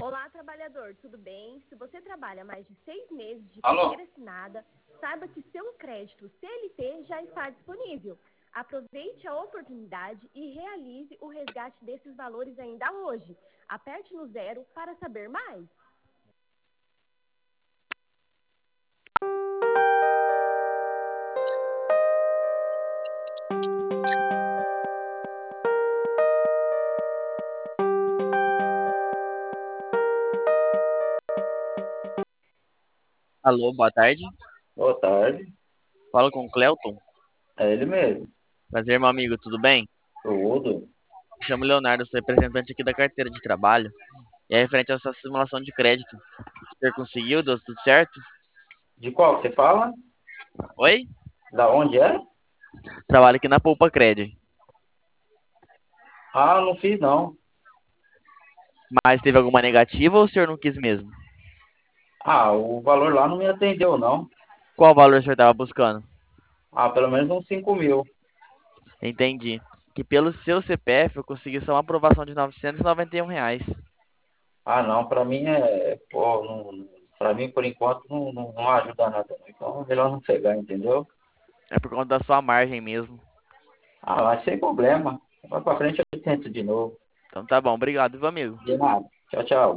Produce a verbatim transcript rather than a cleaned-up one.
Olá, trabalhador, tudo bem? Se você trabalha mais de seis meses de Alô? carteira assinada, saiba que seu crédito C L T já está disponível. Aproveite a oportunidade e realize o resgate desses valores ainda hoje. Aperte no zero para saber mais. Alô, boa tarde. Boa tarde. Falo com o Cleuton. É ele mesmo. Prazer, meu amigo, tudo bem? Tudo. Me chamo Leonardo, sou representante aqui da carteira de trabalho. E é referente a essa simulação de crédito. O senhor conseguiu? Deu tudo certo? De qual que você fala? Oi? Da onde é? Trabalho aqui na Poupa Cred. Ah, não fiz não. Mas teve alguma negativa ou o senhor não quis mesmo? Ah, o valor lá não me atendeu não. Qual valor o senhor estava buscando? Ah, pelo menos uns cinco mil. Entendi. Que pelo seu C P F eu consegui só uma aprovação de novecentos e noventa e um reais. Ah, não, pra mim é, pô, não, pra mim por enquanto não, não, não ajuda nada não. Então é melhor não pegar, entendeu? É por conta da sua margem mesmo. Ah, mas sem problema. Vai pra frente eu tento de novo. Então tá bom, obrigado, viu, amigo? De nada. Tchau, tchau.